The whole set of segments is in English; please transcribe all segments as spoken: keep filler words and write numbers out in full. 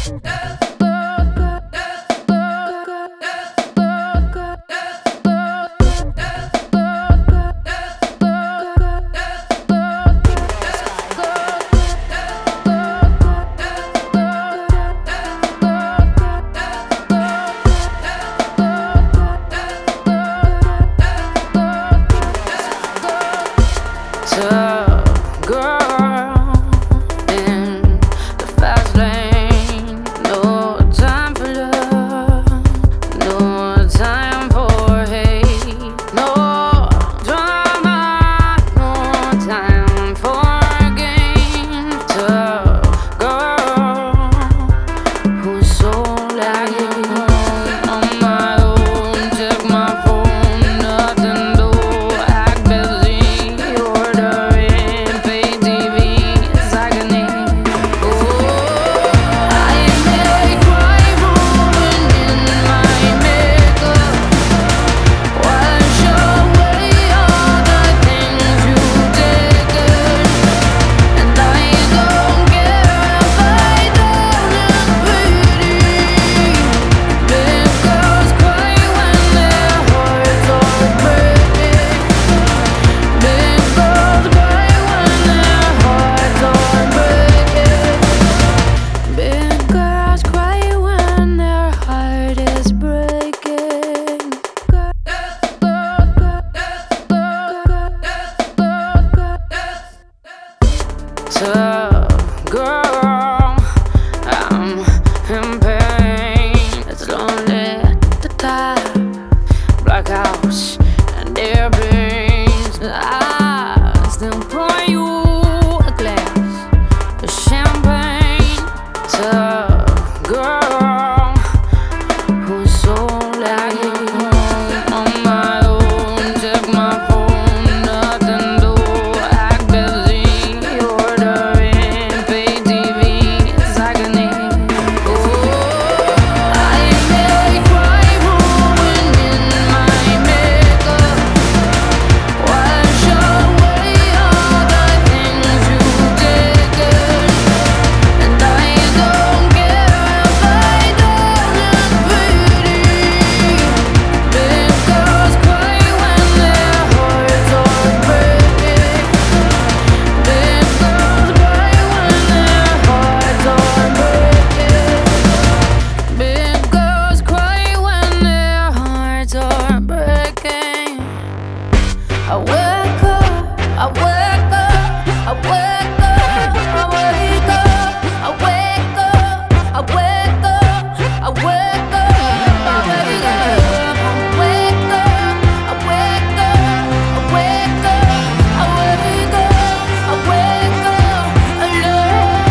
Tough girl in the fast lane. No time for love, no time for hate, no drama, no time for gain. Tough girl who's so lagging on my own. Check my phone, nothing to act busy. Tough girl, I'm in pain. It's lonely at the top. Black house and airplanes. I still pour you a glass of champagne. Tough girl who's so lagging on my own. Check my phone, nothing to act busy. I wake up, I wake up, I wake up, I wake up, I wake up, I wake up, I wake up, I wake up, I wake up, I wake up, I wake up, I wake up, I wake up alone.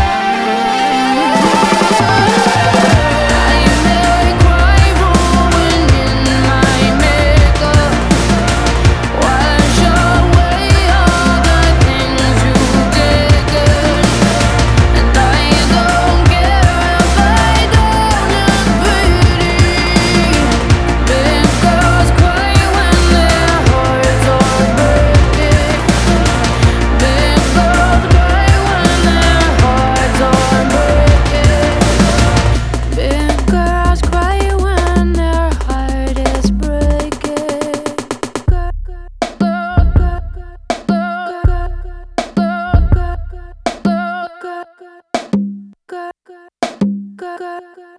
I may cry rolling in my makeup. Wash away all the things you've taken, and I don't care if I don't look pretty. Big girls cry when their hearts are breaking. Big girls cry when their hearts are breaking. Big girls cry when their heart is breaking.